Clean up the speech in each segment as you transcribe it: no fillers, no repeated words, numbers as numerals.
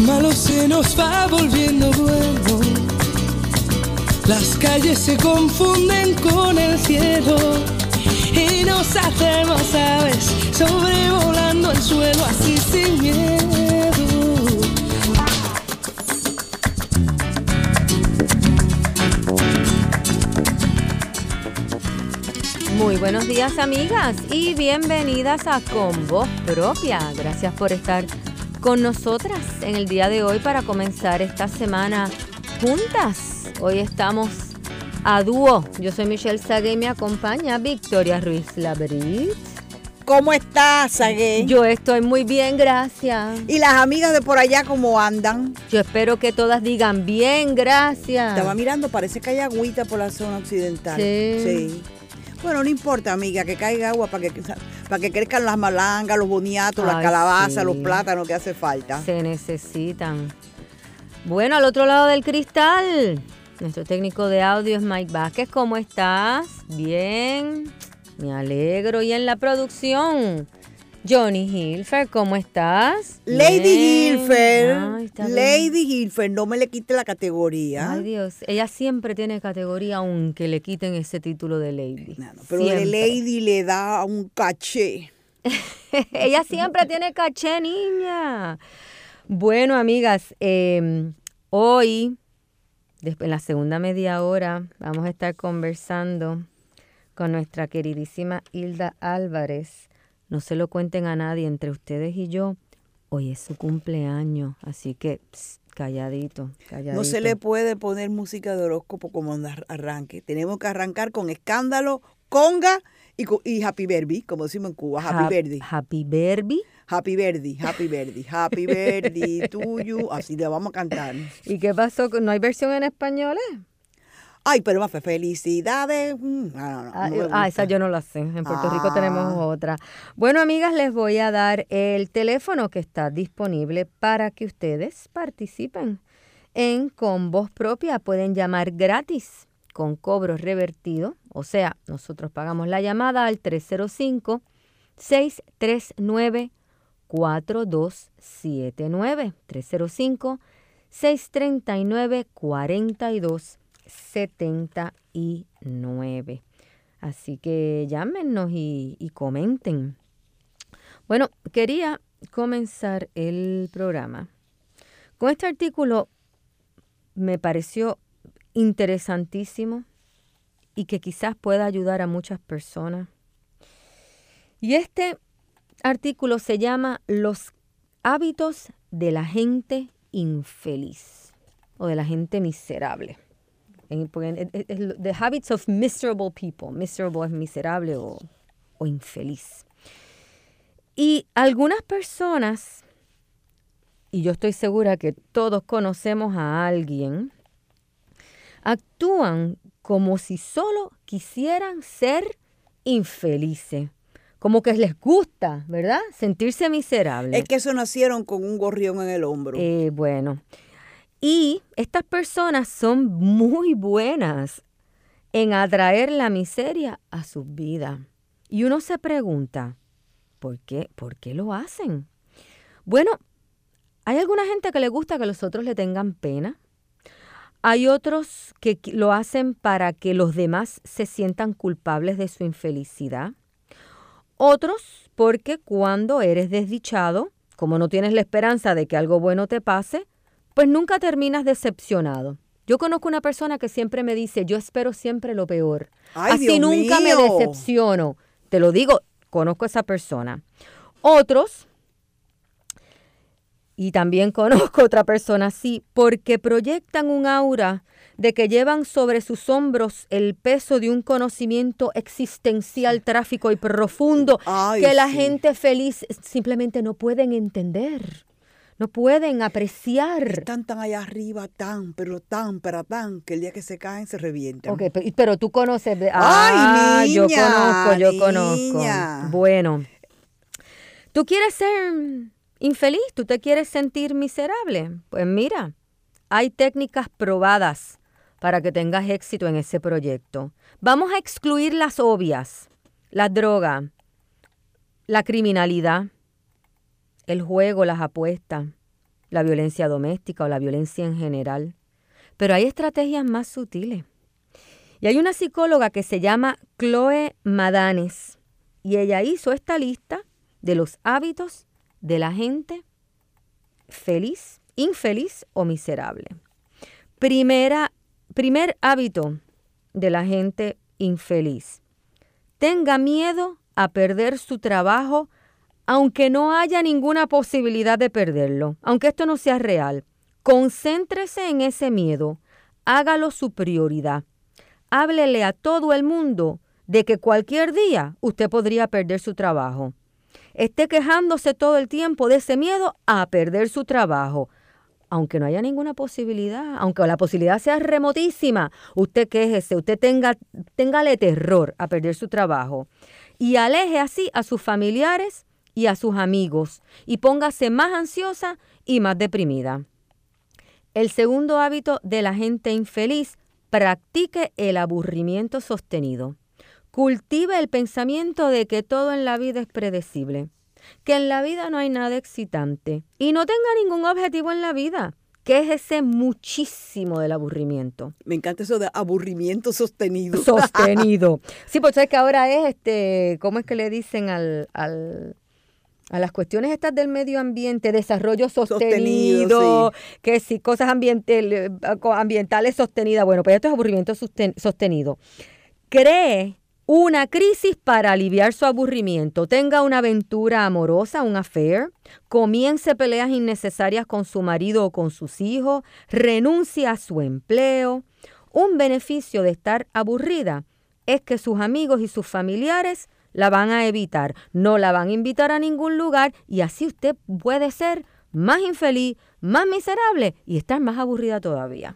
malo se nos va volviendo bueno. Las calles se confunden con el cielo y nos hacemos aves sobrevolando el suelo así sin miedo. Muy buenos días, amigas, y bienvenidas a Con Voz Propia. Gracias por estar con nosotras en el día de hoy para comenzar esta semana juntas. Hoy estamos a dúo. Yo soy Michelle Sagué y me acompaña Victoria Ruiz Labrit. ¿Cómo estás, Sagué? Yo estoy muy bien, gracias. ¿Y las amigas de por allá cómo andan? Yo espero que todas digan bien, gracias. Estaba mirando, parece que hay agüita por la zona occidental. Sí. Bueno, no importa, amiga, que caiga agua para que crezcan las malangas, los boniatos, las calabazas, sí, los plátanos que hace falta. Se necesitan. Bueno, al otro lado del cristal, nuestro técnico de audio es Mike Vázquez. ¿Cómo estás? Bien, me alegro. Y en la producción, Johnny Hilfer, ¿cómo estás? Lady Hilfer, Lady Hilfer, no me le quite la categoría. Ay, Dios, ella siempre tiene categoría aunque le quiten ese título de Lady. No, pero de Lady le da un caché. Ella siempre tiene caché, niña. Bueno, amigas, hoy, en la segunda media hora, vamos a estar conversando con nuestra queridísima Hilda Álvarez. No se lo cuenten a nadie entre ustedes y yo. Hoy es su cumpleaños, así que calladito. No se le puede poner música de horóscopo como arranque. Tenemos que arrancar con escándalo, conga y happy birthday, como decimos en Cuba. Happy birthday. Happy birthday. Happy birthday, happy birthday, happy birthday to you. Así le vamos a cantar. ¿Y qué pasó? ¿No hay versión en español? Ay, pero más felicidades. Esa yo no la sé. En Puerto Rico tenemos otra. Bueno, amigas, les voy a dar el teléfono que está disponible para que ustedes participen en Con Voz Propia. Pueden llamar gratis con cobro revertido. O sea, nosotros pagamos la llamada al 305-639-4279. 305-639-4279. Así que llámenos y comenten. Bueno, quería comenzar el programa con este artículo. Me pareció interesantísimo y que quizás pueda ayudar a muchas personas. Y este artículo se llama Los hábitos de la gente infeliz o de la gente miserable. The habits of miserable people. Miserable es miserable o infeliz. Y algunas personas, y yo estoy segura que todos conocemos a alguien, actúan como si solo quisieran ser infelices. Como que les gusta, ¿verdad? Sentirse miserables. Es que eso nacieron con un gorrión en el hombro. Bueno. Y estas personas son muy buenas en atraer la miseria a sus vidas. Y uno se pregunta, ¿por qué lo hacen? Bueno, hay alguna gente que le gusta que los otros le tengan pena. Hay otros que lo hacen para que los demás se sientan culpables de su infelicidad. Otros porque cuando eres desdichado, como no tienes la esperanza de que algo bueno te pase, pues nunca terminas decepcionado. Yo conozco una persona que siempre me dice, yo espero siempre lo peor. Ay, así Dios nunca mío. me decepciono. Te lo digo, conozco a esa persona. Otros, y también conozco otra persona así, porque proyectan un aura de que llevan sobre sus hombros el peso de un conocimiento existencial, trágico y profundo que la gente feliz simplemente no pueden entender. No pueden apreciar. Están tan allá arriba, pero tan, que el día que se caen se revientan. Ok, pero tú conoces. ¡Ay, niña! Yo conozco. Bueno, ¿tú quieres ser infeliz? ¿Tú te quieres sentir miserable? Pues mira, hay técnicas probadas para que tengas éxito en ese proyecto. Vamos a excluir las obvias. La droga, la criminalidad, el juego, las apuestas, la violencia doméstica o la violencia en general. Pero hay estrategias más sutiles. Y hay una psicóloga que se llama Chloe Madanes y ella hizo esta lista de los hábitos de la gente feliz, infeliz o miserable. Primer hábito de la gente infeliz. Tenga miedo a perder su trabajo aunque no haya ninguna posibilidad de perderlo, aunque esto no sea real. Concéntrese en ese miedo, hágalo su prioridad. Háblele a todo el mundo de que cualquier día usted podría perder su trabajo. Esté quejándose todo el tiempo de ese miedo a perder su trabajo. Aunque no haya ninguna posibilidad, aunque la posibilidad sea remotísima, usted quéjese, usted téngale terror a perder su trabajo. Y aleje así a sus familiares y a sus amigos. Y póngase más ansiosa y más deprimida. El segundo hábito de la gente infeliz, practique el aburrimiento sostenido. Cultive el pensamiento de que todo en la vida es predecible, que en la vida no hay nada excitante y no tenga ningún objetivo en la vida. Quéjese muchísimo del aburrimiento. Me encanta eso de aburrimiento sostenido. Sostenido. Sí, pues sabes que ahora es, ¿cómo es que le dicen a las cuestiones estas del medio ambiente? Desarrollo sostenido, sí. Que sí, cosas ambientales sostenidas. Bueno, pues esto es aburrimiento sostenido. Cree una crisis para aliviar su aburrimiento. Tenga una aventura amorosa, un affair. Comience peleas innecesarias con su marido o con sus hijos. Renuncie a su empleo. Un beneficio de estar aburrida es que sus amigos y sus familiares la van a evitar. No la van a invitar a ningún lugar y así usted puede ser más infeliz, más miserable y estar más aburrida todavía.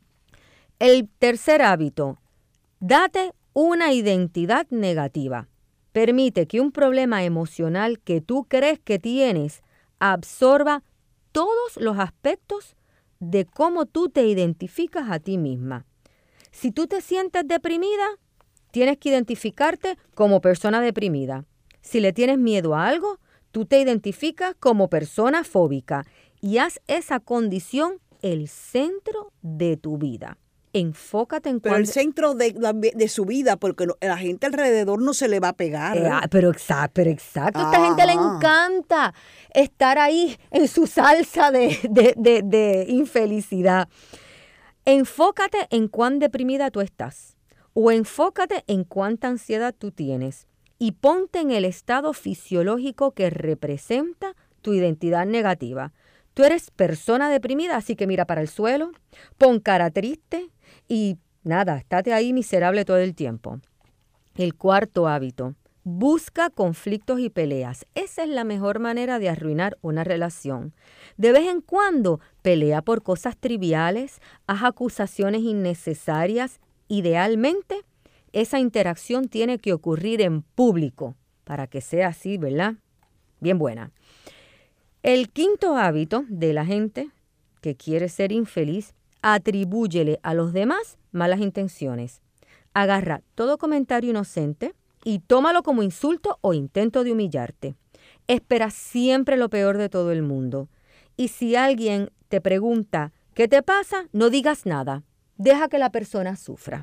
El tercer hábito, date una identidad negativa. Permite que un problema emocional que tú crees que tienes absorba todos los aspectos de cómo tú te identificas a ti misma. Si tú te sientes deprimida, tienes que identificarte como persona deprimida. Si le tienes miedo a algo, tú te identificas como persona fóbica y haz esa condición el centro de tu vida. Enfócate en Pero el centro de su vida, porque la gente alrededor no se le va a pegar. Pero exacto. A esta gente le encanta estar ahí en su salsa de infelicidad. Enfócate en cuán deprimida tú estás o enfócate en cuánta ansiedad tú tienes y ponte en el estado fisiológico que representa tu identidad negativa. Tú eres persona deprimida, así que mira para el suelo, pon cara triste y nada, estate ahí miserable todo el tiempo. El cuarto hábito, busca conflictos y peleas. Esa es la mejor manera de arruinar una relación. De vez en cuando, pelea por cosas triviales, haz acusaciones innecesarias. Idealmente, esa interacción tiene que ocurrir en público para que sea así, ¿verdad? Bien buena. El quinto hábito de la gente que quiere ser infeliz, atribúyele a los demás malas intenciones. Agarra todo comentario inocente y tómalo como insulto o intento de humillarte. Espera siempre lo peor de todo el mundo. Y si alguien te pregunta, ¿qué te pasa? No digas nada. Deja que la persona sufra.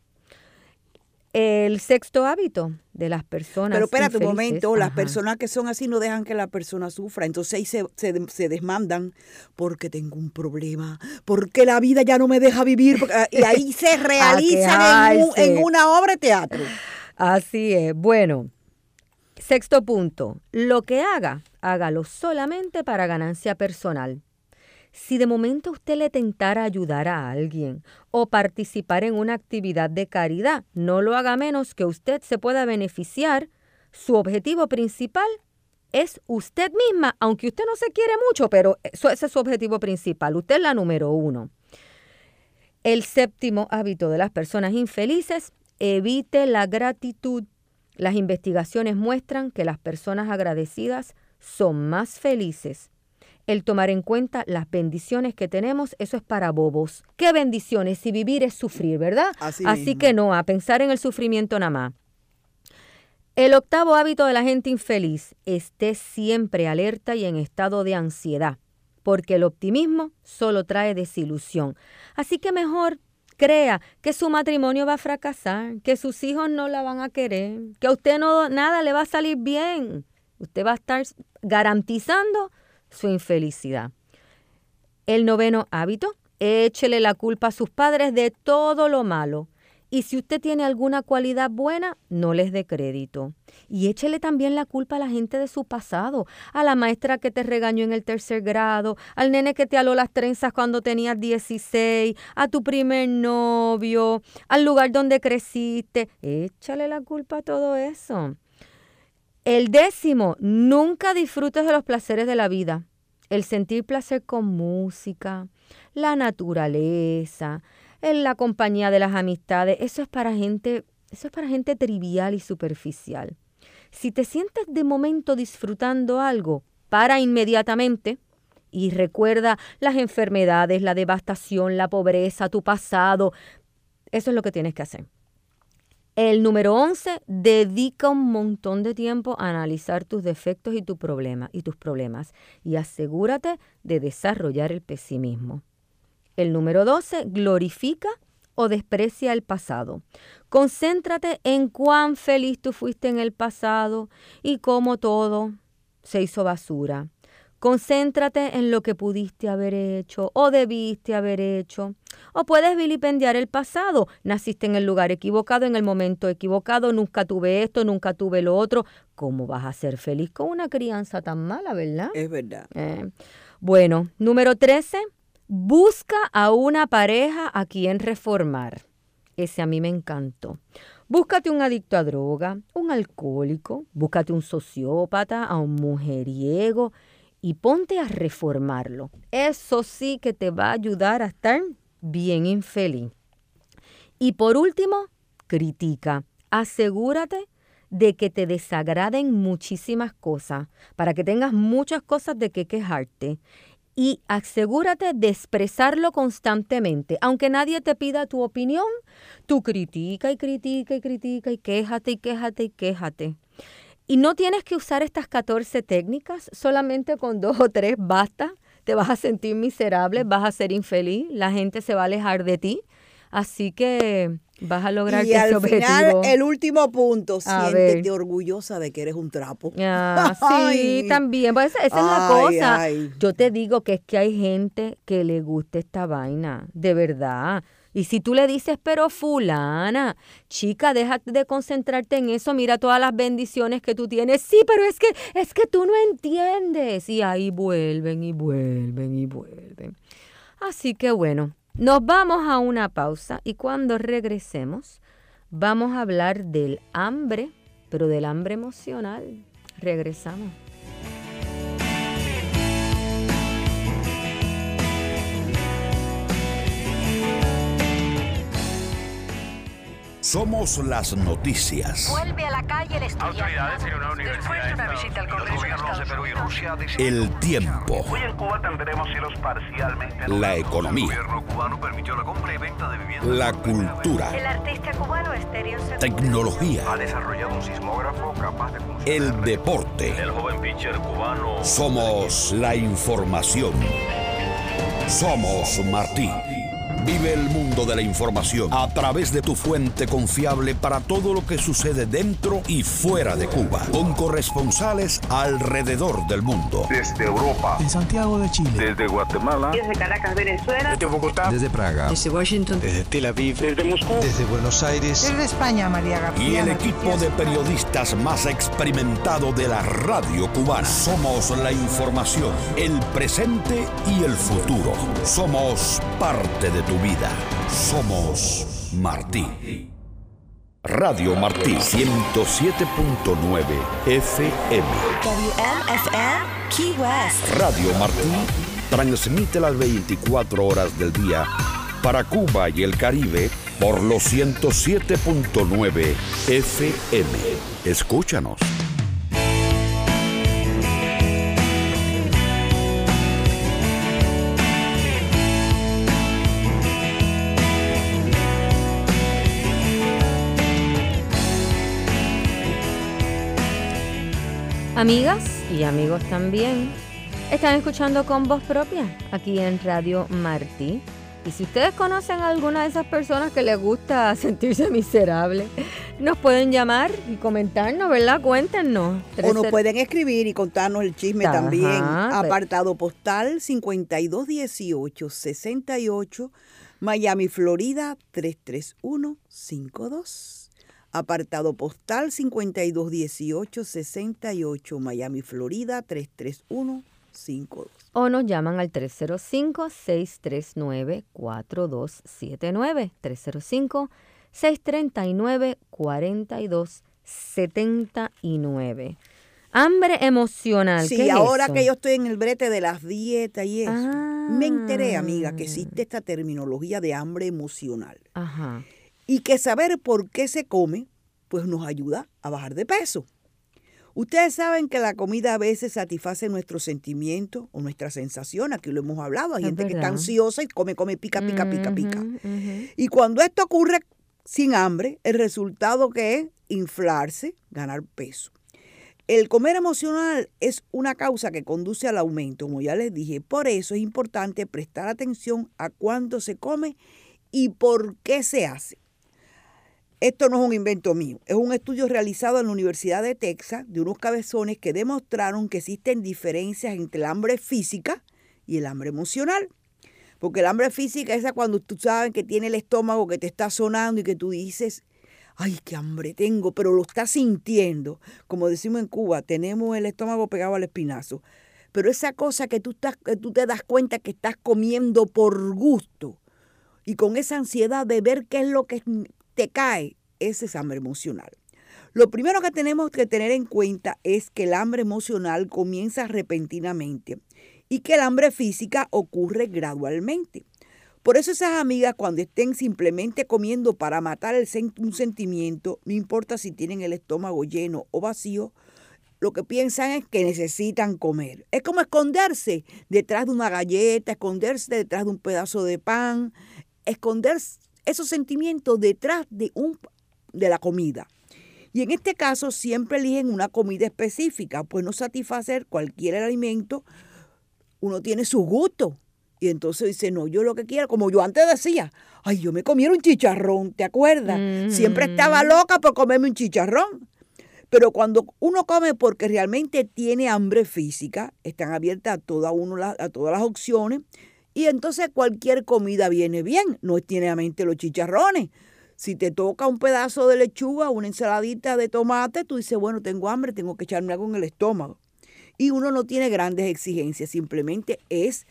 El sexto hábito de las personas Pero espérate infelices, un momento, las personas que son así no dejan que la persona sufra. Entonces ahí se desmandan porque tengo un problema, porque la vida ya no me deja vivir. Y ahí se realizan en una obra de teatro. Así es. Bueno, sexto punto. Lo que haga, hágalo solamente para ganancia personal. Si de momento usted le tentara ayudar a alguien o participar en una actividad de caridad, no lo haga menos que usted se pueda beneficiar. Su objetivo principal es usted misma, aunque usted no se quiere mucho, pero ese es su objetivo principal. Usted es la número 1. El séptimo hábito de las personas infelices, evite la gratitud. Las investigaciones muestran que las personas agradecidas son más felices. El tomar en cuenta las bendiciones que tenemos, eso es para bobos. ¿Qué bendiciones? Si vivir es sufrir, ¿verdad? Así que no, a pensar en el sufrimiento nada más. El octavo hábito de la gente infeliz, esté siempre alerta y en estado de ansiedad. porque el optimismo solo trae desilusión. Así que mejor crea que su matrimonio va a fracasar, que sus hijos no la van a querer, que a usted nada le va a salir bien. Usted va a estar garantizando su infelicidad. El 9º hábito, échele la culpa a sus padres de todo lo malo. Y si usted tiene alguna cualidad buena, no les dé crédito. Y échele también la culpa a la gente de su pasado, a la maestra que te regañó en el 3er grado, al nene que te aló las trenzas cuando tenías 16, a tu primer novio, al lugar donde creciste. Échale la culpa a todo eso. El 10º, nunca disfrutes de los placeres de la vida. El sentir placer con música, la naturaleza, en la compañía de las amistades, eso es para gente trivial y superficial. Si te sientes de momento disfrutando algo, para inmediatamente y recuerda las enfermedades, la devastación, la pobreza, tu pasado. Eso es lo que tienes que hacer. El número 11, dedica un montón de tiempo a analizar tus defectos y tus problemas y asegúrate de desarrollar el pesimismo. El número 12, glorifica o desprecia el pasado. Concéntrate en cuán feliz tú fuiste en el pasado y cómo todo se hizo basura. Concéntrate en lo que pudiste haber hecho o debiste haber hecho. O puedes vilipendiar el pasado. Naciste en el lugar equivocado, en el momento equivocado, nunca tuve esto, nunca tuve lo otro. ¿Cómo vas a ser feliz con una crianza tan mala, verdad? Es verdad. Bueno, número 13. Busca a una pareja a quien reformar. Ese a mí me encantó. Búscate un adicto a droga, un alcohólico, búscate un sociópata, a un mujeriego y ponte a reformarlo. Eso sí que te va a ayudar a estar bien infeliz. Y por último, critica. Asegúrate de que te desagraden muchísimas cosas para que tengas muchas cosas de qué quejarte. Y asegúrate de expresarlo constantemente. Aunque nadie te pida tu opinión, tú critica y critica y critica y quéjate y quéjate y quéjate. Y no tienes que usar estas 14 técnicas, solamente con 2 o 3 basta. Te vas a sentir miserable, vas a ser infeliz, la gente se va a alejar de ti. Así que vas a lograr ese objetivo. Y al final, el último punto, siéntete orgullosa de que eres un trapo. Sí, también. Pues esa es la cosa. Yo te digo que es que hay gente que le gusta esta vaina, de verdad. Y si tú le dices, pero fulana, chica, déjate de concentrarte en eso, mira todas las bendiciones que tú tienes. Sí, pero es que tú no entiendes. Y ahí vuelven y vuelven y vuelven. Así que bueno. Nos vamos a una pausa y cuando regresemos vamos a hablar del hambre, pero del hambre emocional. Regresamos. Somos las noticias. Vuelve a la calle el estudiante. Autoridades en una universidad. Después de una visita al Congreso de Estados Perú y Rusia dicen El tiempo. hoy en Cuba tendremos cielos parcialmente La economía. El gobierno cubano permitió la compra y venta de viviendas. La cultura. El artista cubano Estéreo Segundo Tecnología. Ha desarrollado un sismógrafo capaz de funcionar. El deporte. El joven pitcher cubano. Somos la información. Somos Martí. Vive el mundo de la información a través de tu fuente confiable para todo lo que sucede dentro y fuera de Cuba. Con corresponsales alrededor del mundo. Desde Europa. En Santiago de Chile. Desde Guatemala. Desde Caracas, Venezuela. Desde Bogotá. Desde Praga. Desde Washington. Desde Tel Aviv. Desde Moscú. Desde Buenos Aires. Desde España, María García. Y el equipo de periodistas más experimentado de la radio cubana. Somos la información, el presente y el futuro. Somos parte de tu vida. Somos Martí. Radio Martí 107.9 FM. WMFM Key West. Radio Martí transmite las 24 horas del día para Cuba y el Caribe por los 107.9 FM. Escúchanos. Amigas y amigos también, Están escuchando Con Voz Propia, aquí en Radio Martí. Y si ustedes conocen a alguna de esas personas que les gusta sentirse miserable, nos pueden llamar y comentarnos, ¿verdad? Cuéntenos. O nos pueden escribir y contarnos el chisme Ajá, también. pero- Apartado postal 5218-68, Miami, Florida 33152. Apartado postal 5218-68, Miami, Florida 33152. O nos llaman al 305-639-4279. 305-639-4279. Hambre emocional. ¿Qué Sí, es ahora eso? que yo estoy en el brete de las dietas y eso, Ah. me enteré, amiga, que existe esta terminología de hambre emocional. Ajá. Y que saber por qué se come, pues nos ayuda a bajar de peso. Ustedes saben que la comida a veces satisface nuestros sentimientos o nuestras sensaciones. Aquí lo hemos hablado. Hay Es gente que está verdad. ansiosa y come, pica. Ujú. Y cuando esto ocurre sin hambre, el resultado que es inflarse, ganar peso. El comer emocional es una causa que conduce al aumento, como ya les dije. Por eso es importante prestar atención a cuándo se come y por qué se hace. Esto no es un invento mío, es un estudio realizado en la Universidad de Texas de unos cabezones que demostraron que existen diferencias entre el hambre física y el hambre emocional. Porque el hambre física es esa cuando tú sabes que tiene el estómago que te está sonando y que tú dices, ay, qué hambre tengo, pero lo estás sintiendo. Como decimos en Cuba, tenemos el estómago pegado al espinazo. Pero esa cosa que tú te das cuenta que estás comiendo por gusto y con esa ansiedad de ver qué es lo que te cae, ese es hambre emocional. Lo primero que tenemos que tener en cuenta es que el hambre emocional comienza repentinamente y que el hambre física ocurre gradualmente. Por eso esas amigas cuando estén simplemente comiendo para matar un sentimiento, no importa si tienen el estómago lleno o vacío, lo que piensan es que necesitan comer. Es como esconderse detrás de una galleta, esconderse detrás de un pedazo de pan, esconder esos sentimientos detrás de la comida. Y en este caso siempre eligen una comida específica, pues no satisfacer cualquier alimento, uno tiene su gusto. Y entonces dice, no, yo lo que quiero, como yo antes decía, ay, yo me comiera un chicharrón, ¿te acuerdas? Siempre estaba loca por comerme un chicharrón. Pero cuando uno come porque realmente tiene hambre física, están abiertas a todas las opciones, y entonces cualquier comida viene bien, no tiene a mente los chicharrones. Si te toca un pedazo de lechuga, una ensaladita de tomate, tú dices, bueno, tengo hambre, tengo que echarme algo en el estómago. Y uno no tiene grandes exigencias, simplemente es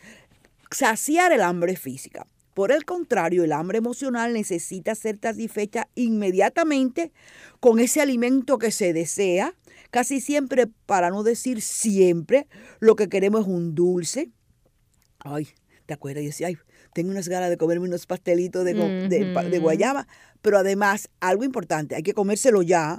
saciar el hambre física. Por el contrario, el hambre emocional necesita ser satisfecha inmediatamente con ese alimento que se desea. Casi siempre, para no decir siempre, lo que queremos es un dulce. Ay, ¿te acuerdas? Y decía, ay, tengo unas ganas de comerme unos pastelitos de guayaba. Pero además, algo importante, hay que comérselo ya.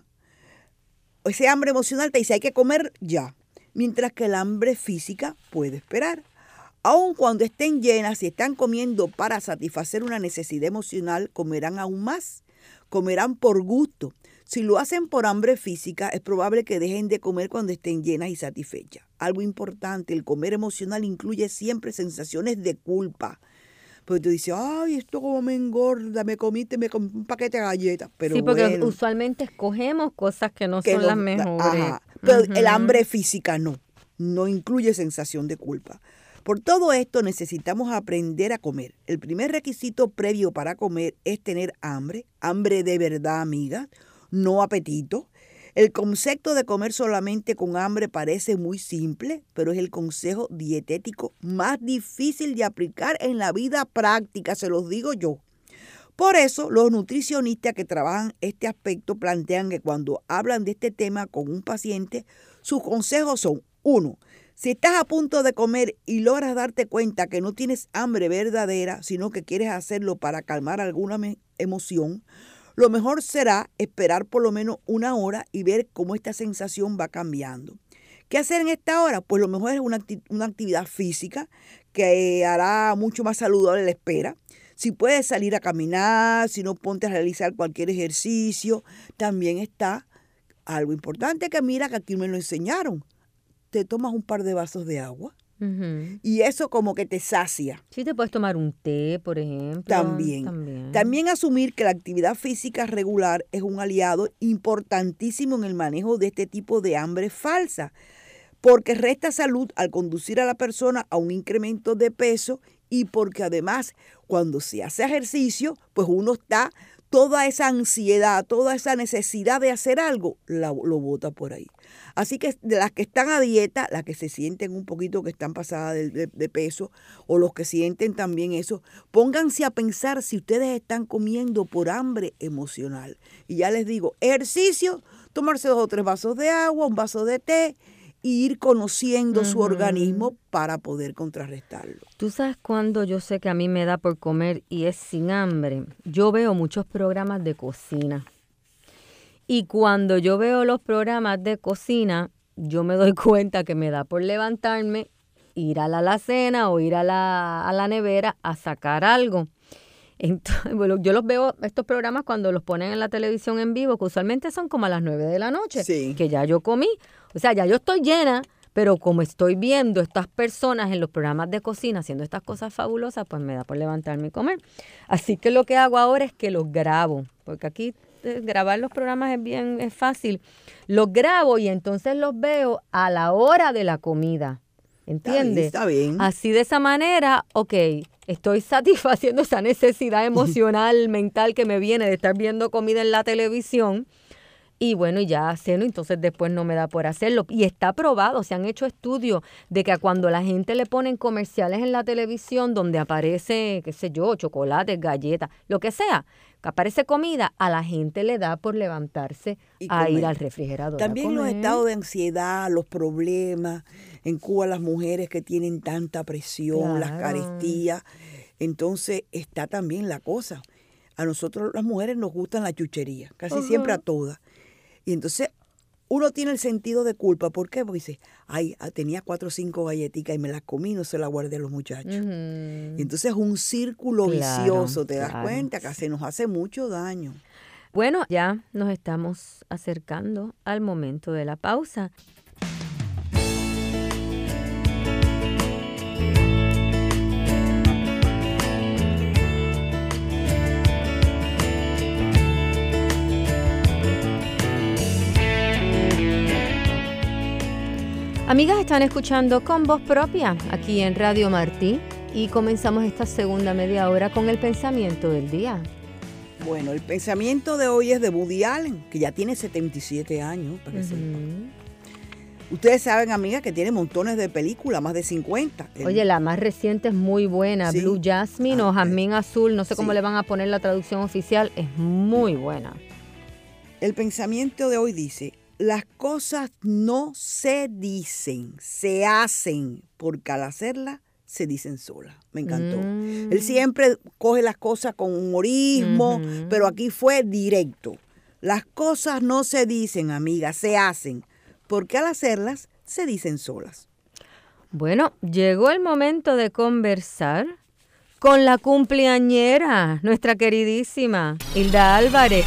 Ese hambre emocional te dice, hay que comer ya. Mientras que el hambre física puede esperar. Aun cuando estén llenas, si están comiendo para satisfacer una necesidad emocional, comerán aún más. Comerán por gusto. Si lo hacen por hambre física, es probable que dejen de comer cuando estén llenas y satisfechas. Algo importante, el comer emocional incluye siempre sensaciones de culpa. Porque tú dices, ay, esto como me engorda, me comí un paquete de galletas. Pero sí, porque bueno, usualmente escogemos cosas que no son las mejores. Ajá, pero el hambre física no incluye sensación de culpa. Por todo esto necesitamos aprender a comer. El primer requisito previo para comer es tener hambre de verdad, amiga, no apetito. El concepto de comer solamente con hambre parece muy simple, pero es el consejo dietético más difícil de aplicar en la vida práctica, se los digo yo. Por eso, los nutricionistas que trabajan este aspecto plantean que cuando hablan de este tema con un paciente, sus consejos son: 1. Si estás a punto de comer y logras darte cuenta que no tienes hambre verdadera, sino que quieres hacerlo para calmar alguna emoción, lo mejor será esperar por lo menos una hora y ver cómo esta sensación va cambiando. ¿Qué hacer en esta hora? Pues lo mejor es una actividad física que hará mucho más saludable la espera. Si puedes salir a caminar, si no, ponte a realizar cualquier ejercicio. También está algo importante que mira que aquí me lo enseñaron. Te tomas un par de vasos de agua Ujú. Y eso como que te sacia. Sí, te puedes tomar un té, por ejemplo. También asumir que la actividad física regular es un aliado importantísimo en el manejo de este tipo de hambre falsa, porque resta salud al conducir a la persona a un incremento de peso y porque además cuando se hace ejercicio, pues uno está, toda esa ansiedad, toda esa necesidad de hacer algo, lo bota por ahí. Así que de las que están a dieta, las que se sienten un poquito que están pasadas de peso o los que sienten también eso, pónganse a pensar si ustedes están comiendo por hambre emocional. Y ya les digo, ejercicio, tomarse 2 o 3 vasos de agua, un vaso de té y ir conociendo su organismo para poder contrarrestarlo. Tú sabes cuando yo sé que a mí me da por comer y es sin hambre. Yo veo muchos programas de cocina. Y cuando yo veo los programas de cocina, yo me doy cuenta que me da por levantarme, ir a la alacena o ir a la nevera a sacar algo. Entonces, bueno, yo los veo, estos programas, cuando los ponen en la televisión en vivo, que usualmente son como a las 9 de la noche, Sí. que ya yo comí. O sea, ya yo estoy llena, pero como estoy viendo estas personas en los programas de cocina haciendo estas cosas fabulosas, pues me da por levantarme y comer. Así que lo que hago ahora es que los grabo, porque aquí grabar los programas es fácil. Los grabo y entonces los veo a la hora de la comida. ¿Entiendes? Está bien. Así de esa manera, ok, estoy satisfaciendo esa necesidad emocional, mental que me viene de estar viendo comida en la televisión. Y bueno, ya ceno, entonces después no me da por hacerlo. Y está probado, se han hecho estudios de que cuando la gente le ponen comerciales en la televisión donde aparece, qué sé yo, chocolates, galletas, lo que sea, que aparece comida, a la gente le da por levantarse Y a comer. ir al refrigerador. También a los comer. estados de ansiedad, los problemas. En Cuba las mujeres que tienen tanta presión, las Claro. carestías. Entonces está también la cosa. A nosotros las mujeres nos gustan la chuchería, casi siempre a todas. Y entonces uno tiene el sentido de culpa. ¿Por qué? Porque dice, ay, tenía 4 o 5 galletitas y me las comí y no se las guardé a los muchachos. Y entonces es un círculo Claro, vicioso, ¿te das claro. cuenta? Que se nos hace mucho daño. Bueno, ya nos estamos acercando al momento de la pausa. Amigas, están escuchando Con Voz Propia aquí en Radio Martí y comenzamos esta segunda media hora con el pensamiento del día. Bueno, el pensamiento de hoy es de Woody Allen, que ya tiene 77 años, para que sepan. Ustedes saben, amigas, que tiene montones de películas, más de 50. Oye, la más reciente es muy buena, Sí. Blue Jasmine o Jazmín Azul, no sé cómo Sí. le van a poner la traducción oficial, es muy buena. El pensamiento de hoy dice, las cosas no se dicen, se hacen, porque al hacerlas se dicen solas. Me encantó. Él siempre coge las cosas con humorismo, pero aquí fue directo. Las cosas no se dicen, amiga, se hacen, porque al hacerlas se dicen solas. Bueno, llegó el momento de conversar con la cumpleañera, nuestra queridísima Hilda Álvarez.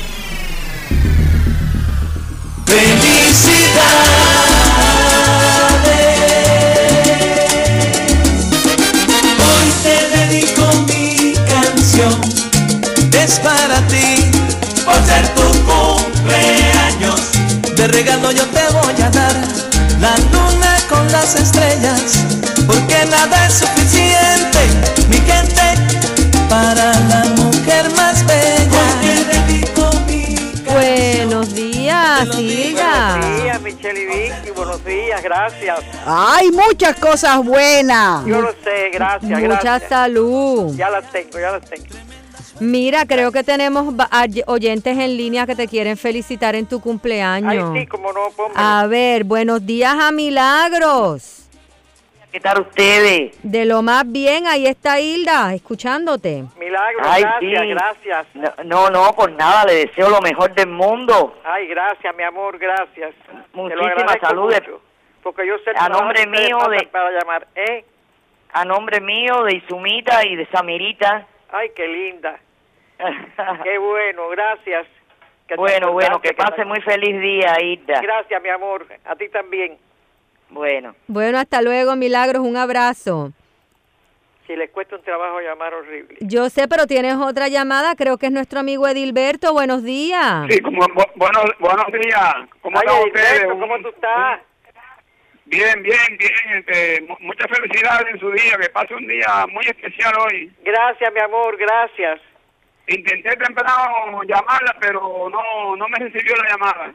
Hoy te dedico mi canción, es para ti, por ser tu cumpleaños. De regalo yo te voy a dar la luna con las estrellas, porque nada es suficiente, mi gente, para la mujer más bella. Hoy te dedico mi canción. Buenos días, Hilda. Buenos días, Michelle y Vicky, buenos días, gracias. ¡Ay, muchas cosas buenas! Yo lo sé, gracias, Mucha gracias. salud. Ya las tengo. Mira, creo que tenemos oyentes en línea que te quieren felicitar en tu cumpleaños. Ay, sí, como no, pónmelo. A ver, buenos días a Milagros. ¿Qué tal ustedes? De lo más bien, ahí está Hilda, escuchándote. Milagros, Ay, gracias, sí. gracias. No, por nada, le deseo lo mejor del mundo. Ay, gracias, mi amor, gracias. Te lo Muchísimas agradezco saludes. mucho, porque yo sé A nombre que ustedes mío pasan de- para llamar, ¿eh? A nombre mío, de Isumita y de Samirita. Ay, qué linda. Qué bueno, gracias. Que te bueno, acordaste, que pase muy feliz día, Hilda. Gracias, mi amor, a ti también. Bueno, Bueno, hasta luego, Milagros, un abrazo. Si les cuesta un trabajo llamar horrible. Yo sé, pero tienes otra llamada, creo que es nuestro amigo Edilberto. Buenos días. Sí, buenos días. ¿Cómo están ustedes? Edilberto, ¿cómo tú estás? Bien. Muchas felicidades en su día, que pase un día muy especial hoy. Gracias, mi amor, gracias. Intenté temprano llamarla, pero no me recibió la llamada.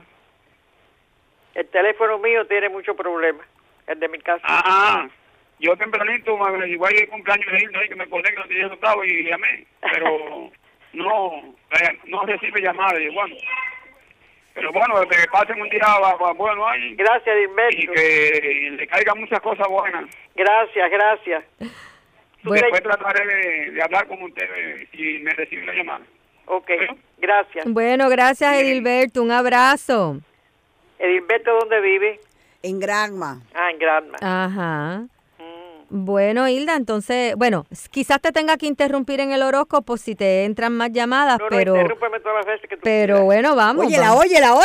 El teléfono mío tiene muchos problemas, el de mi casa. Yo tempranito, igual el cumpleaños de Hilda, que me acordé que lo tenía anotado y llamé, pero no recibe llamada. Y bueno, pero bueno, que pasen un día bueno ahí. Gracias, Edilberto. Y que le caigan muchas cosas buenas. Gracias. Después trataré de hablar con ustedes y me recibe la llamada. Ok, gracias. Bueno, gracias, Edilberto, un abrazo. Edilberto, ¿dónde vive? En Granma. En Granma. Ajá. Bueno, Hilda, entonces, bueno, quizás te tenga que interrumpir en el horóscopo si te entran más llamadas, pero... interrúmpeme todas las veces que tú pero quieras. bueno, vamos. Óyela.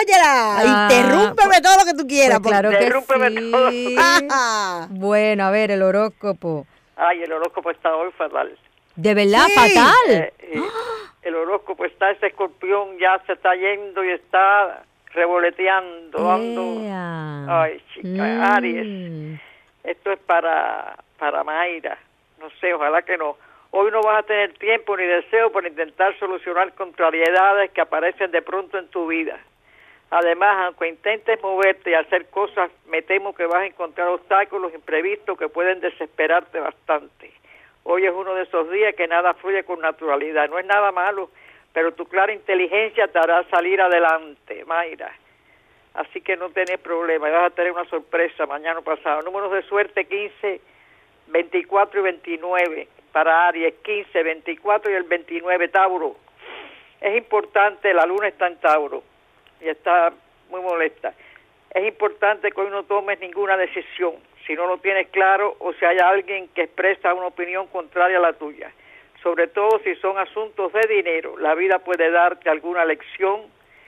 Interrúmpeme todo lo que tú quieras. Pues claro que interrúmpeme sí. todo. Bueno, a ver, el horóscopo. Ay, el horóscopo está hoy fatal. ¿De verdad? Sí. ¿Fatal? El horóscopo está, ese escorpión ya se está yendo y está revoloteando, dando... Ay, chica, Aries. Esto es para Mayra. No sé, ojalá que no. Hoy no vas a tener tiempo ni deseo para intentar solucionar contrariedades que aparecen de pronto en tu vida. Además, aunque intentes moverte y hacer cosas, me temo que vas a encontrar obstáculos imprevistos que pueden desesperarte bastante. Hoy es uno de esos días que nada fluye con naturalidad. No es nada malo, pero tu clara inteligencia te hará salir adelante, Mayra. Así que no tenés problema, vas a tener una sorpresa mañana pasado. Números de suerte 15, 24 y 29 para Aries, 15, 24 y el 29, Tauro. Es importante, la luna está en Tauro y está muy molesta. Es importante que hoy no tomes ninguna decisión si no lo tienes claro o si hay alguien que expresa una opinión contraria a la tuya. Sobre todo si son asuntos de dinero, la vida puede darte alguna lección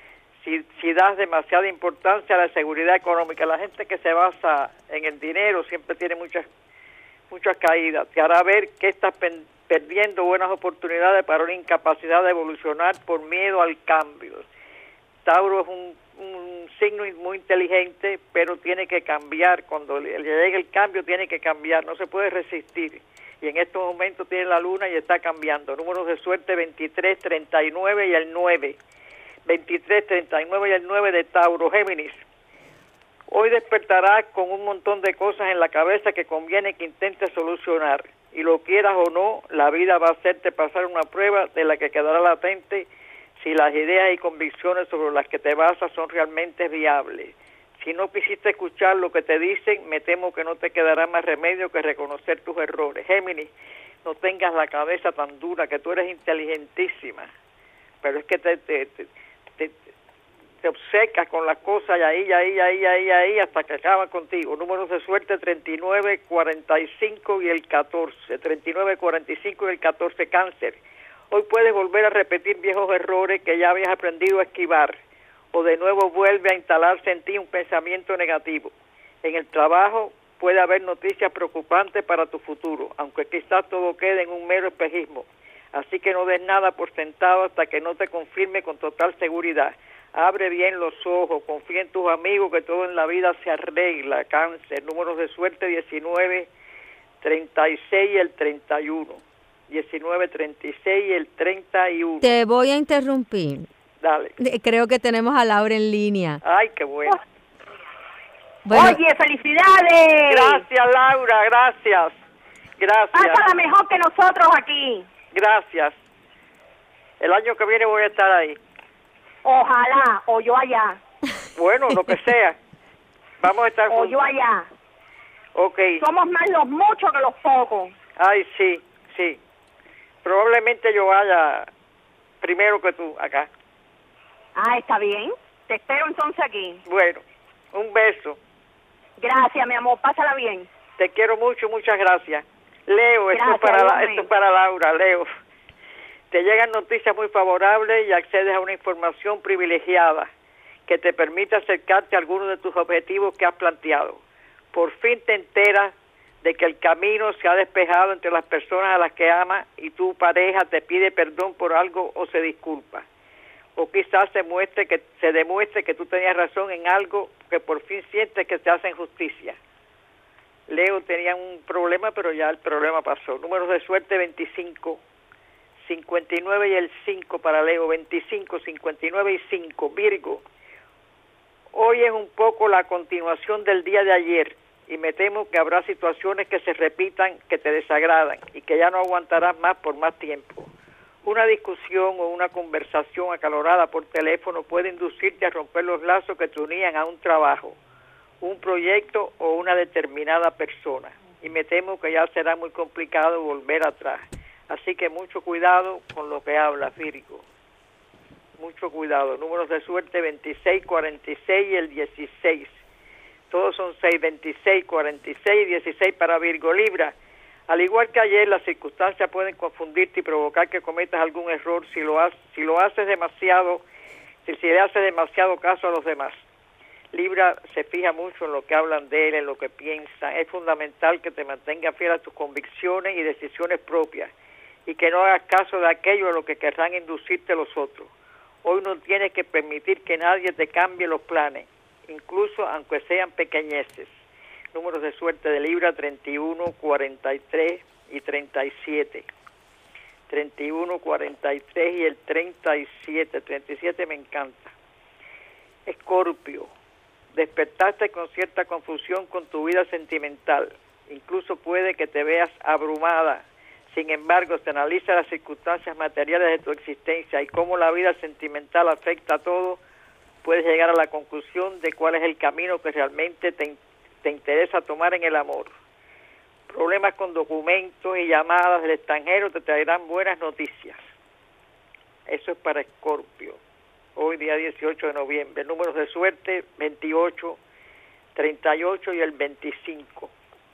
si das demasiada importancia a la seguridad económica. La gente que se basa en el dinero siempre tiene muchas caídas. Te hará ver que estás perdiendo buenas oportunidades para una incapacidad de evolucionar por miedo al cambio. Tauro es un signo muy inteligente, pero tiene que cambiar. Cuando le llegue el cambio, tiene que cambiar. No se puede resistir. Y en estos momentos tiene la luna y está cambiando. Números de suerte 23, 39 y el 9. 23, 39 y el 9 de Tauro. Géminis. Hoy despertarás con un montón de cosas en la cabeza que conviene que intentes solucionar. Y lo quieras o no, la vida va a hacerte pasar una prueba de la que quedará latente si las ideas y convicciones sobre las que te basas son realmente viables. Si no quisiste escuchar lo que te dicen, me temo que no te quedará más remedio que reconocer tus errores. Géminis, no tengas la cabeza tan dura, que tú eres inteligentísima, pero es que te obcecas con las cosas y ahí hasta que acaban contigo. Números de suerte 39, 45 y el 14. 39, 45 y el 14, Cáncer. Hoy puedes volver a repetir viejos errores que ya habías aprendido a esquivar, o de nuevo vuelve a instalarse en ti un pensamiento negativo. En el trabajo puede haber noticias preocupantes para tu futuro, aunque quizás todo quede en un mero espejismo. Así que no des nada por sentado hasta que no te confirme con total seguridad. Abre bien los ojos, confía en tus amigos, que todo en la vida se arregla. Cáncer, números de suerte 19, 36 y el 31. 19, 36 y el 31. Te voy a interrumpir. Dale. Creo que tenemos a Laura en línea. Ay, qué bueno. Bueno, Oye, felicidades. Gracias, Laura, gracias. Pásala mejor que nosotros aquí. Gracias. El año que viene voy a estar ahí. Ojalá, o yo allá. Bueno, lo que sea. Vamos a estar juntos. O yo allá. Ok. Somos más los muchos que los pocos. Ay, sí. Probablemente yo vaya primero que tú acá. Está bien. Te espero entonces aquí. Bueno, un beso. Gracias, mi amor. Pásala bien. Te quiero mucho, muchas gracias. Leo, Gracias, esto es para Laura, Leo. Te llegan noticias muy favorables y accedes a una información privilegiada que te permite acercarte a algunos de tus objetivos que has planteado. Por fin te enteras de que el camino se ha despejado entre las personas a las que amas y tu pareja te pide perdón por algo o se disculpa. O quizás se demuestre que tú tenías razón en algo que por fin sientes que te hacen justicia. Leo tenía un problema, pero ya el problema pasó. Números de suerte 25, 59 y el 5 para Leo, 25, 59 y 5. Virgo, hoy es un poco la continuación del día de ayer y me temo que habrá situaciones que se repitan, que te desagradan y que ya no aguantarás más por más tiempo. Una discusión o una conversación acalorada por teléfono puede inducirte a romper los lazos que te unían a un trabajo, un proyecto o una determinada persona. Y me temo que ya será muy complicado volver atrás. Así que mucho cuidado con lo que hablas, Virgo. Mucho cuidado. Números de suerte 26, 46 y el 16. Todos son 6, 26, 46 y 16 para Virgo. Libra. Al igual que ayer, las circunstancias pueden confundirte y provocar que cometas algún error si le haces demasiado caso a los demás. Libra se fija mucho en lo que hablan de él, en lo que piensa. Es fundamental que te mantengas fiel a tus convicciones y decisiones propias y que no hagas caso de aquello a lo que querrán inducirte los otros. Hoy no tienes que permitir que nadie te cambie los planes, incluso aunque sean pequeñeces. Números de suerte de Libra 31, 43 y 37. 31, 43 y el 37. 37 me encanta. Escorpio, despertaste con cierta confusión con tu vida sentimental. Incluso puede que te veas abrumada. Sin embargo, si analizas las circunstancias materiales de tu existencia y cómo la vida sentimental afecta a todo, puedes llegar a la conclusión de cuál es el camino que realmente te interesa tomar en el amor. Problemas con documentos y llamadas del extranjero te traerán buenas noticias. Eso es para Escorpio. Hoy día 18 de noviembre. Números de suerte 28, 38 y el 25.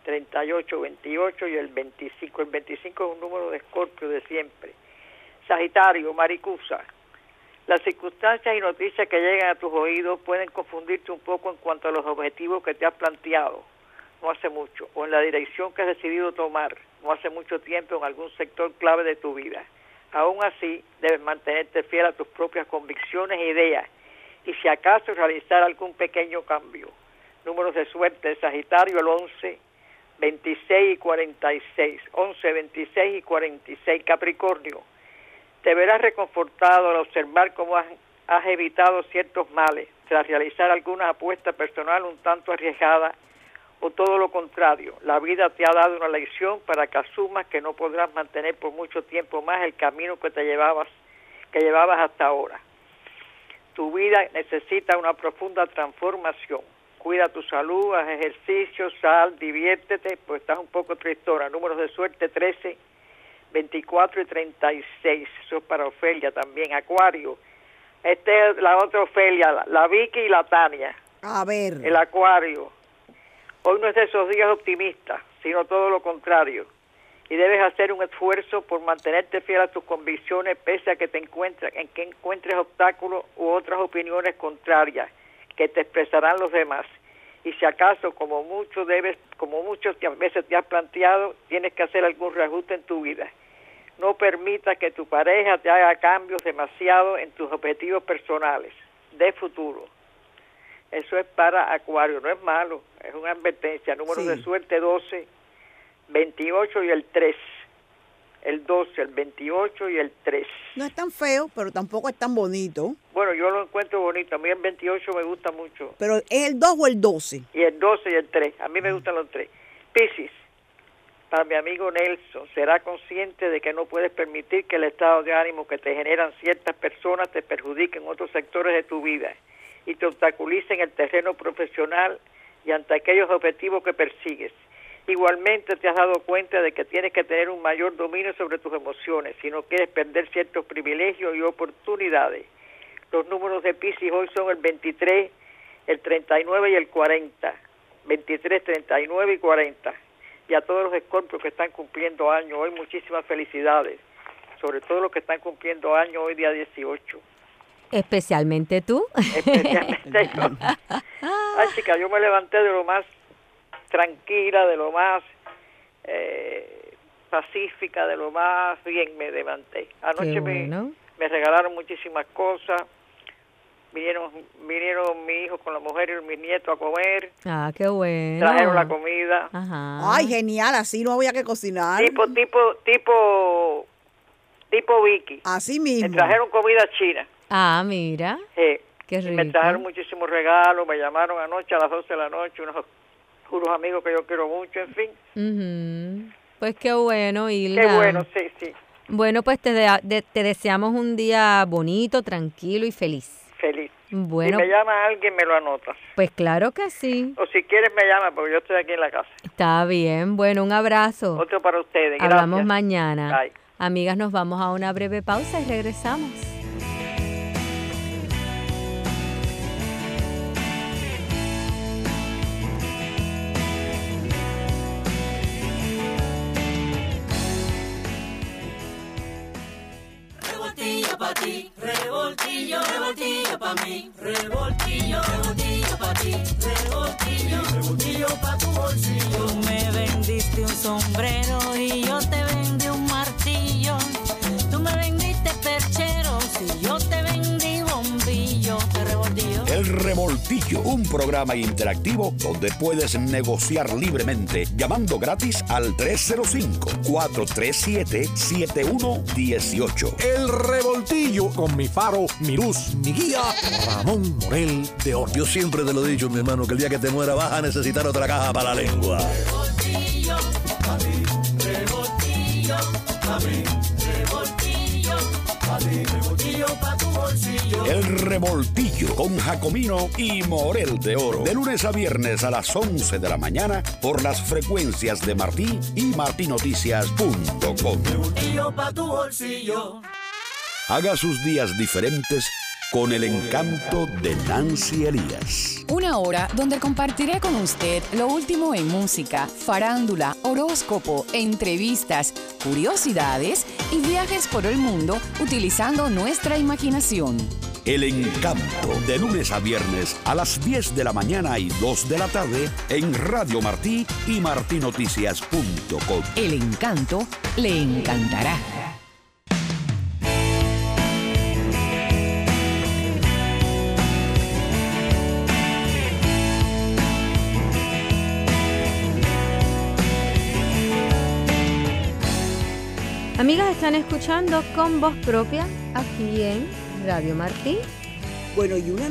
38, 28 y el 25. El 25 es un número de Escorpio de siempre. Sagitario, Maricusa. Las circunstancias y noticias que llegan a tus oídos pueden confundirte un poco en cuanto a los objetivos que te has planteado no hace mucho, o en la dirección que has decidido tomar no hace mucho tiempo en algún sector clave de tu vida. Aún así, debes mantenerte fiel a tus propias convicciones e ideas, y si acaso realizar algún pequeño cambio. Números de suerte de Sagitario, el 11, 26 y 46. 11, 26 y 46. Capricornio, te verás reconfortado al observar cómo has evitado ciertos males tras realizar alguna apuesta personal un tanto arriesgada, o todo lo contrario, la vida te ha dado una lección para que asumas que no podrás mantener por mucho tiempo más el camino que llevabas hasta ahora. Tu vida necesita una profunda transformación. Cuida tu salud, haz ejercicio, sal, diviértete, pues estás un poco tristona. Números de suerte 13, 24 y 36. Eso es para Ofelia también. Acuario. Esta es la otra Ofelia, la Vicky y la Tania. A ver. El Acuario. Hoy no es de esos días optimistas, sino todo lo contrario. Y debes hacer un esfuerzo por mantenerte fiel a tus convicciones pese a que encuentres obstáculos u otras opiniones contrarias que te expresarán los demás. Y si acaso, como muchas veces te has planteado, tienes que hacer algún reajuste en tu vida. No permitas que tu pareja te haga cambios demasiado en tus objetivos personales de futuro. Eso es para Acuario, no es malo, es una advertencia. Números de suerte 12, 28 y el 3. El 12, el 28 y el 3. No es tan feo, pero tampoco es tan bonito. Bueno, yo lo encuentro bonito. A mí el 28 me gusta mucho. ¿Pero es el 2 o el 12? Y el 12 y el 3. A mí me gustan los 3. Piscis, para mi amigo Nelson, será consciente de que no puedes permitir que el estado de ánimo que te generan ciertas personas te perjudique en otros sectores de tu vida y te obstaculice en el terreno profesional y ante aquellos objetivos que persigues. Igualmente te has dado cuenta de que tienes que tener un mayor dominio sobre tus emociones si no quieres perder ciertos privilegios y oportunidades. Los números de Piscis hoy son el 23, el 39 y el 40. 23, 39 y 40. Y a todos los escorpios que están cumpliendo años hoy, muchísimas felicidades. Sobre todo los que están cumpliendo años hoy, día 18. ¿Especialmente tú? Especialmente yo. Ay, chica, yo me levanté de lo más tranquila, de lo más pacífica, de lo más bien me levanté. Anoche me regalaron muchísimas cosas. Vinieron mi hijo con la mujer y mis nietos a comer. Ah, qué bueno. Trajeron la comida. Ajá. Ay, genial, así no había que cocinar. Tipo Vicky. Así mismo. Me trajeron comida china. Ah, mira. Sí. Qué rico. Me trajeron muchísimos regalos, me llamaron anoche a las 12 de la noche, unos amigos que yo quiero mucho, en fin. Pues qué bueno, Hilda. Qué bueno, sí. Bueno, pues te deseamos un día bonito, tranquilo y feliz. Feliz. Bueno. Si me llama alguien, me lo anota. Pues claro que sí. O si quieres me llama, porque yo estoy aquí en la casa. Está bien. Bueno, un abrazo. Otro para ustedes. Hablamos Gracias. mañana. Bye. Amigas, nos vamos a una breve pausa y regresamos. Revoltillo pa' ti, revoltillo, revoltillo pa' mí, revoltillo, revoltillo pa' ti, revoltillo, revoltillo pa' tu bolsillo. Tú me vendiste un sombrero y yo te vendí un martillo. Tú me vendiste percheros y yo te vendí bombillo. ¿Qué revoltillo? El Revoltillo, un programa interactivo donde puedes negociar libremente llamando gratis al 305-437-7118. El Revoltillo con mi faro, mi luz, mi guía, Ramón Morel de Oro. Yo siempre te lo he dicho, mi hermano, que el día que te muera vas a necesitar otra caja para la lengua. Revoltillo pa' ti, revoltillo pa' mí, revoltillo pa' ti, revoltillo pa' tu bolsillo. El Revoltillo con Jacomino y Morel de Oro. De lunes a viernes a las 11 de la mañana por las frecuencias de Martí y martinoticias.com. Revoltillo pa' tu bolsillo. Haga sus días diferentes con el encanto de Nancy Elías. Una hora donde compartiré con usted lo último en música, farándula, horóscopo, entrevistas, curiosidades y viajes por el mundo utilizando nuestra imaginación. El encanto, de lunes a viernes a las 10 de la mañana y 2 de la tarde en Radio Martí y martinoticias.com. El encanto le encantará. Amigas, están escuchando Con Voz Propia aquí en Radio Martí. Bueno, y una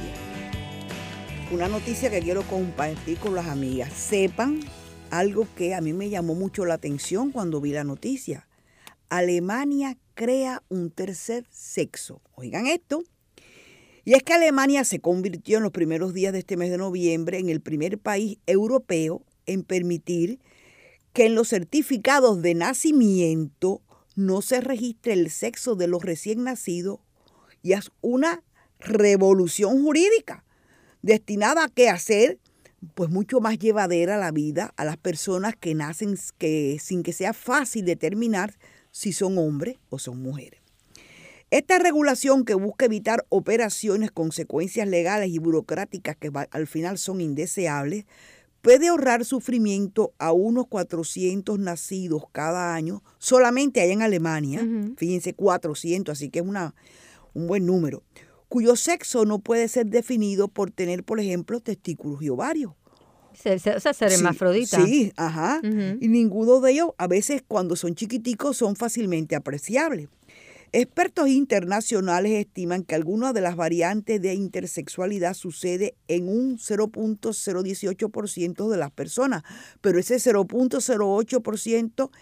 noticia que quiero compartir con las amigas. Sepan algo que a mí me llamó mucho la atención cuando vi la noticia. Alemania crea un tercer sexo. Oigan esto. Y es que Alemania se convirtió en los primeros días de este mes de noviembre en el primer país europeo en permitir que en los certificados de nacimiento no se registre el sexo de los recién nacidos, y es una revolución jurídica destinada a hacer pues mucho más llevadera la vida a las personas que nacen sin que sea fácil determinar si son hombres o son mujeres. Esta regulación, que busca evitar operaciones, consecuencias legales y burocráticas que al final son indeseables, puede ahorrar sufrimiento a unos 400 nacidos cada año, solamente allá en Alemania. Fíjense, 400, así que es un buen número, cuyo sexo no puede ser definido por tener, por ejemplo, testículos y ovarios. O sea, ser hermafrodita. Sí, ajá. Y ninguno de ellos, a veces cuando son chiquiticos, son fácilmente apreciables. Expertos internacionales estiman que algunas de las variantes de intersexualidad sucede en un 0.018% de las personas, pero ese 0.08%,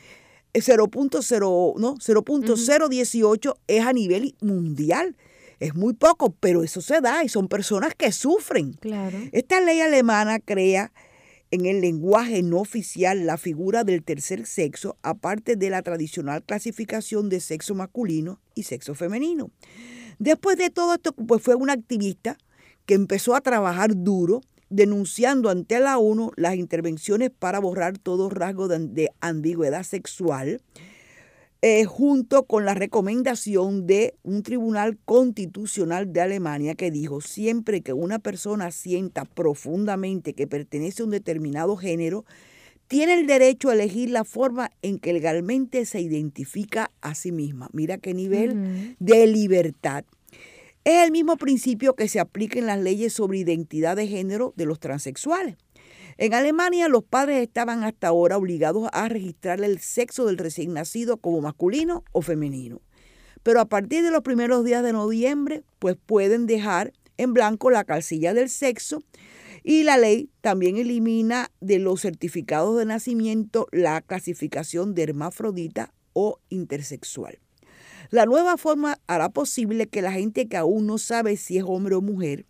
0.018 es a nivel mundial. Es muy poco, pero eso se da y son personas que sufren. Claro. Esta ley alemana crea en el lenguaje no oficial la figura del tercer sexo, aparte de la tradicional clasificación de sexo masculino y sexo femenino. Después de todo esto, pues fue una activista que empezó a trabajar duro, denunciando ante la ONU las intervenciones para borrar todo rasgo de ambigüedad sexual. junto con la recomendación de un tribunal constitucional de Alemania que dijo: siempre que una persona sienta profundamente que pertenece a un determinado género, tiene el derecho a elegir la forma en que legalmente se identifica a sí misma. Mira qué nivel de libertad. Es el mismo principio que se aplica en las leyes sobre identidad de género de los transexuales. En Alemania, los padres estaban hasta ahora obligados a registrar el sexo del recién nacido como masculino o femenino. Pero a partir de los primeros días de noviembre, pues pueden dejar en blanco la casilla del sexo, y la ley también elimina de los certificados de nacimiento la clasificación de hermafrodita o intersexual. La nueva forma hará posible que la gente que aún no sabe si es hombre o mujer,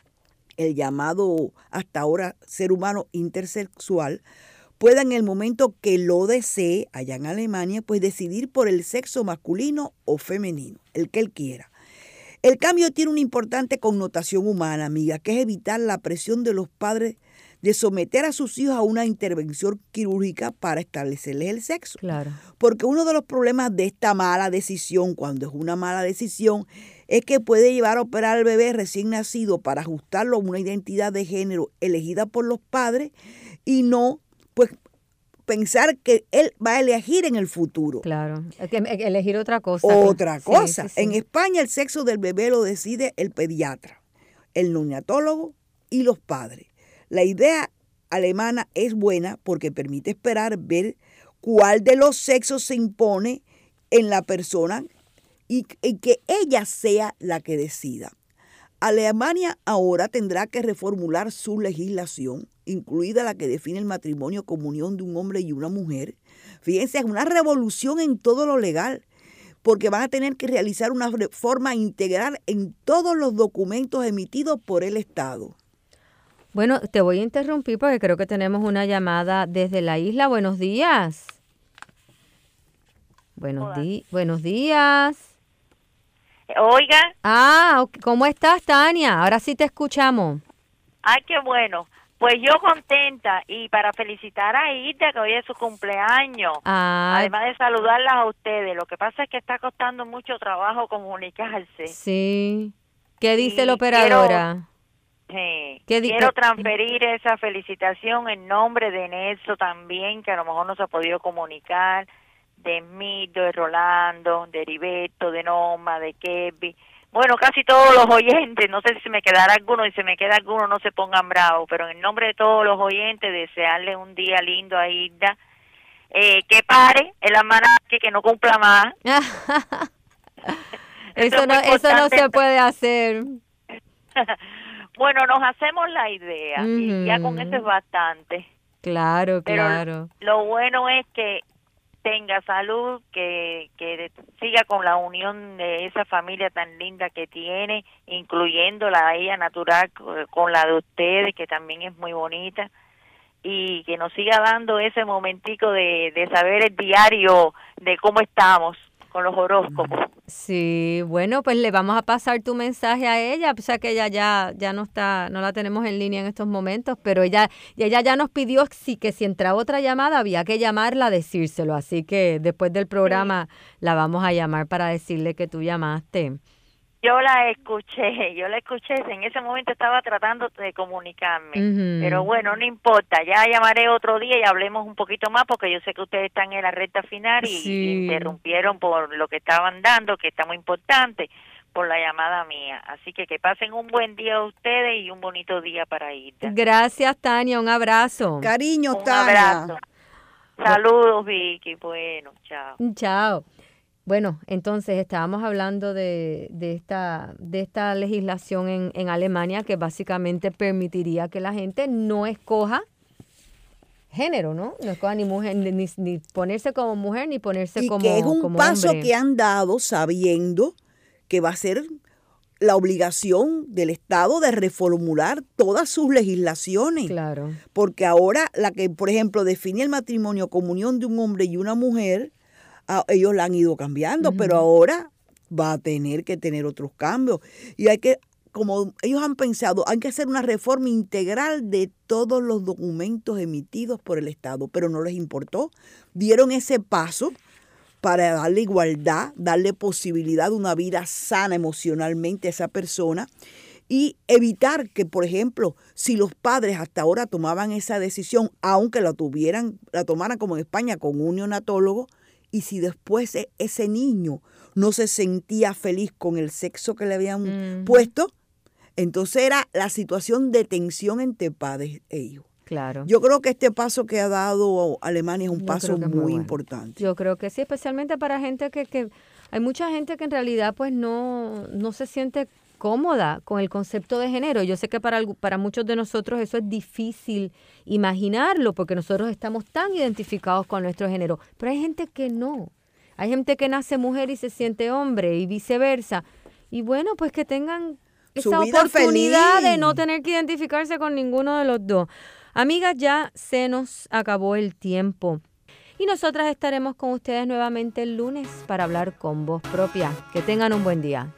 el llamado hasta ahora ser humano intersexual, pueda en el momento que lo desee, allá en Alemania, pues decidir por el sexo masculino o femenino, el que él quiera. El cambio tiene una importante connotación humana, amiga, que es evitar la presión de los padres de someter a sus hijos a una intervención quirúrgica para establecerles el sexo. Claro. Porque uno de los problemas de esta mala decisión, cuando es una mala decisión, es que puede llevar a operar al bebé recién nacido para ajustarlo a una identidad de género elegida por los padres y no, pues, pensar que él va a elegir en el futuro. Claro, elegir otra cosa. Otra cosa. Sí. En España el sexo del bebé lo decide el pediatra, el neonatólogo y los padres. La idea alemana es buena porque permite esperar ver cuál de los sexos se impone en la persona y que ella sea la que decida. Alemania ahora tendrá que reformular su legislación, incluida la que define el matrimonio como unión de un hombre y una mujer. Fíjense, es una revolución en todo lo legal, porque van a tener que realizar una reforma integral en todos los documentos emitidos por el Estado. Bueno, te voy a interrumpir porque creo que tenemos una llamada desde la isla. Buenos días. Buenos días. Oiga. ¿Cómo estás, Tania? Ahora sí te escuchamos. Ay, qué bueno. Pues yo contenta y para felicitar a Ida, que hoy es su cumpleaños, además de saludarlas a ustedes. Lo que pasa es que está costando mucho trabajo comunicarse. Sí. ¿Qué dice la operadora? Quiero transferir esa felicitación en nombre de Nelson también, que a lo mejor no se ha podido comunicar, de Mito, de Rolando, de Heriberto, de Norma, de Kevin. Bueno, casi todos los oyentes, no sé si se me quedará alguno, y si se me queda alguno no se pongan bravos, pero en nombre de todos los oyentes, desearle un día lindo a Hilda, que pare el almanaque, que no cumpla más. Eso no se puede hacer. Bueno, nos hacemos la idea, y ya con eso es bastante. Claro. Pero lo bueno es que tenga salud, que siga con la unión de esa familia tan linda que tiene, incluyéndola a ella natural con la de ustedes, que también es muy bonita, y que nos siga dando ese momentico de saber el diario de cómo estamos con los horóscopos. Sí, bueno, pues le vamos a pasar tu mensaje a ella, o sea que ella ya no la tenemos en línea en estos momentos, pero ella ya nos pidió que si entraba otra llamada había que llamarla a decírselo, así que después del programa la vamos a llamar para decirle que tú llamaste. Yo la escuché, en ese momento estaba tratando de comunicarme, pero bueno, no importa, ya llamaré otro día y hablemos un poquito más, porque yo sé que ustedes están en la recta final y interrumpieron por lo que estaban dando, que está muy importante, por la llamada mía. Así que pasen un buen día ustedes y un bonito día para ir. Gracias, Tania, un abrazo. Cariño, Tania. Un abrazo. Saludos, Vicky, bueno, chao. Chao. Bueno, entonces estábamos hablando de esta legislación en Alemania que básicamente permitiría que la gente no escoja género, ¿no? No escoja ni mujer, ni ponerse como mujer, ni ponerse como hombre. Y que es un paso que han dado sabiendo que va a ser la obligación del Estado de reformular todas sus legislaciones. Claro. Porque ahora la que, por ejemplo, define el matrimonio como unión de un hombre y una mujer, ellos la han ido cambiando, pero ahora va a tener que tener otros cambios. Y hay que, como ellos han pensado, hay que hacer una reforma integral de todos los documentos emitidos por el Estado, pero no les importó. Dieron ese paso para darle igualdad, darle posibilidad de una vida sana emocionalmente a esa persona y evitar que, por ejemplo, si los padres hasta ahora tomaban esa decisión, aunque la tomaran como en España con un neonatólogo, y si después ese niño no se sentía feliz con el sexo que le habían puesto, entonces era la situación de tensión entre padres e hijos. Claro. Yo creo que este paso que ha dado Alemania es un paso muy importante. Yo creo que sí, especialmente para gente que hay mucha gente que en realidad pues no se siente cómoda con el concepto de género. Yo sé que para muchos de nosotros eso es difícil imaginarlo porque nosotros estamos tan identificados con nuestro género, pero hay gente que no. Hay gente que nace mujer y se siente hombre y viceversa. Y bueno, pues que tengan esa oportunidad de no tener que identificarse con ninguno de los dos. Amigas, ya se nos acabó el tiempo. Y nosotras estaremos con ustedes nuevamente el lunes para hablar con voz propia. Que tengan un buen día.